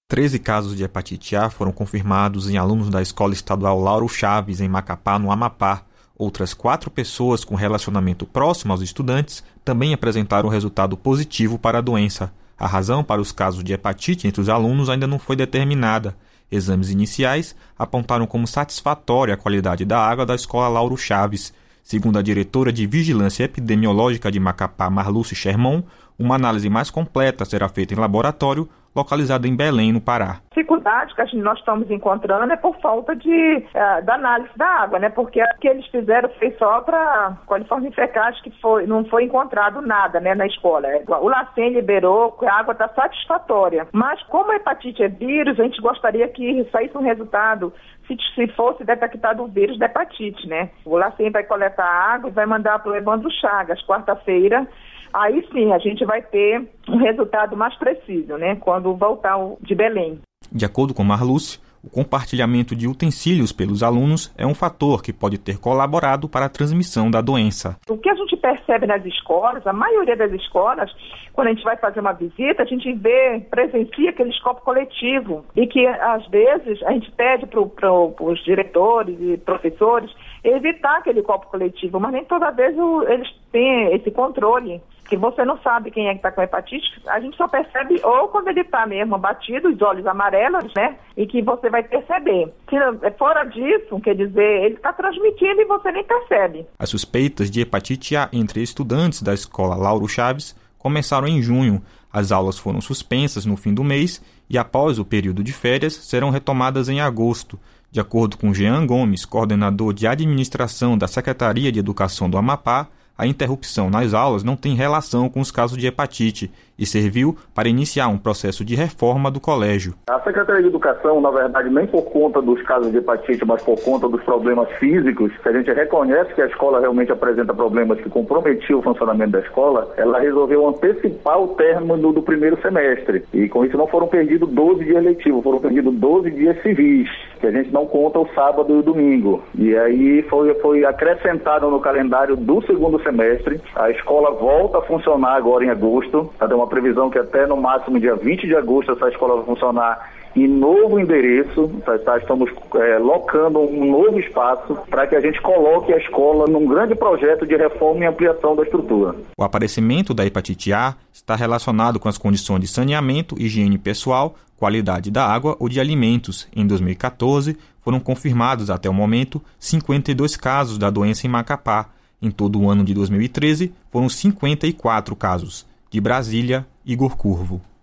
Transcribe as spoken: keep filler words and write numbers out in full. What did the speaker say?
treze casos de hepatite A foram confirmados em alunos da Escola Estadual Lauro Chaves, em Macapá, no Amapá. Outras quatro pessoas com relacionamento próximo aos estudantes também apresentaram resultado positivo para a doença. A razão para os casos de hepatite entre os alunos ainda não foi determinada. Exames iniciais apontaram como satisfatória a qualidade da água da Escola Lauro Chaves. Segundo a diretora de Vigilância Epidemiológica de Macapá, Marluce Sherman, uma análise mais completa será feita em laboratório, localizado em Belém, no Pará. A dificuldade que nós estamos encontrando é por falta de, uh, da análise da água, né? Porque o que eles fizeram foi só para coliformes fecais, que foi, não foi encontrado nada, né, na escola. O LACEN liberou que a água está satisfatória. Mas como a hepatite é vírus, a gente gostaria que saísse um resultado se, se fosse detectado o vírus da hepatite, né? O LACEN vai coletar a água e vai mandar para o Evandro Chagas, quarta-feira. Aí sim, a gente vai ter um resultado mais preciso, né, quando voltar de Belém. De acordo com Marluce, o compartilhamento de utensílios pelos alunos é um fator que pode ter colaborado para a transmissão da doença. O que a gente percebe nas escolas, a maioria das escolas, quando a gente vai fazer uma visita, a gente vê, presencia aquele escopo coletivo e que, às vezes, a gente pede para pro, os diretores e professores evitar aquele copo coletivo, mas nem toda vez o, eles têm esse controle. Que você não sabe quem é que está com hepatite, a gente só percebe ou quando ele está mesmo abatido, os olhos amarelos, né? E que você vai perceber. Se fora disso, quer dizer, ele está transmitindo e você nem percebe. As suspeitas de hepatite A entre estudantes da Escola Lauro Chaves começaram em junho. As aulas foram suspensas no fim do mês e, após o período de férias, serão retomadas em agosto. De acordo com Jean Gomes, coordenador de administração da Secretaria de Educação do Amapá, a interrupção nas aulas não tem relação com os casos de hepatite e serviu para iniciar um processo de reforma do colégio. A Secretaria de Educação, na verdade, nem por conta dos casos de hepatite, mas por conta dos problemas físicos, que a gente reconhece que a escola realmente apresenta problemas que comprometiam o funcionamento da escola, ela resolveu antecipar o término do primeiro semestre. E com isso não foram perdidos doze dias letivos, foram perdidos doze dias civis, que a gente não conta o sábado e o domingo. E aí foi, foi acrescentado no calendário do segundo semestre. A escola volta a funcionar agora em agosto. Tem uma previsão que até no máximo dia vinte de agosto essa escola vai funcionar em novo endereço. Tá, estamos é, locando um novo espaço para que a gente coloque a escola num grande projeto de reforma e ampliação da estrutura. O aparecimento da hepatite A está relacionado com as condições de saneamento, higiene pessoal, qualidade da água ou de alimentos. Em dois mil e quatorze, foram confirmados até o momento cinquenta e dois casos da doença em Macapá. Em todo o ano de dois mil e treze, foram cinquenta e quatro casos. De Brasília, Igor Curvo.